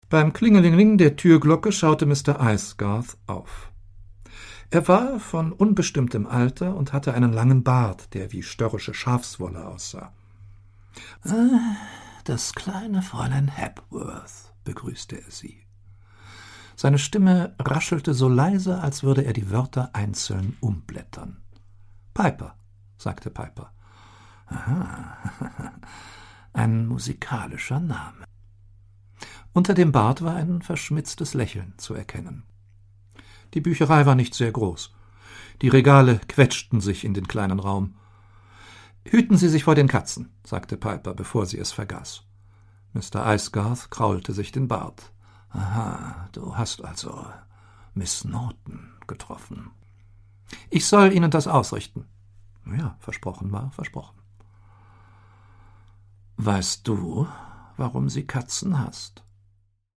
Beim Klingelingeling der Türglocke schaute Mr. Icegarth auf. Er war von unbestimmtem Alter und hatte einen langen Bart, der wie störrische Schafswolle aussah. »Das kleine Fräulein Hepworth«, begrüßte er sie. Seine Stimme raschelte so leise, als würde er die Wörter einzeln umblättern. »Piper«, sagte Piper. »Aha, ein musikalischer Name.« Unter dem Bart war ein verschmitztes Lächeln zu erkennen. Die Bücherei war nicht sehr groß. Die Regale quetschten sich in den kleinen Raum. »Hüten Sie sich vor den Katzen«, sagte Piper, bevor sie es vergaß. Mr. Icegarth kraulte sich den Bart. »Aha, du hast also Miss Norton getroffen.« »Ich soll Ihnen das ausrichten.« »Ja, versprochen war versprochen.« »Weißt du, warum sie Katzen hasst?«